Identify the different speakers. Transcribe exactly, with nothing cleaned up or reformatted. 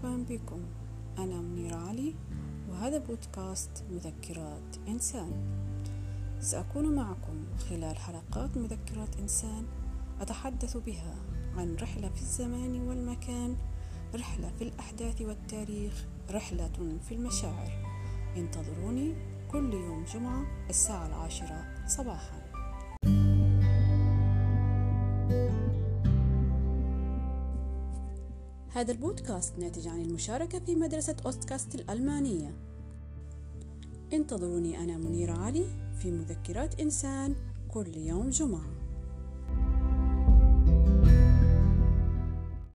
Speaker 1: مرحبا بكم. أنا منيرة علي وهذا بودكاست مذكرات إنسان. سأكون معكم خلال حلقات مذكرات إنسان أتحدث بها عن رحلة في الزمان والمكان، رحلة في الأحداث والتاريخ، رحلة في المشاعر. انتظروني كل يوم جمعة الساعة العاشرة صباحا. هذا البودكاست ناتج عن المشاركة في مدرسة أوستكاست الألمانية. انتظروني أنا منيرة علي في مذكرات إنسان كل يوم جمعة.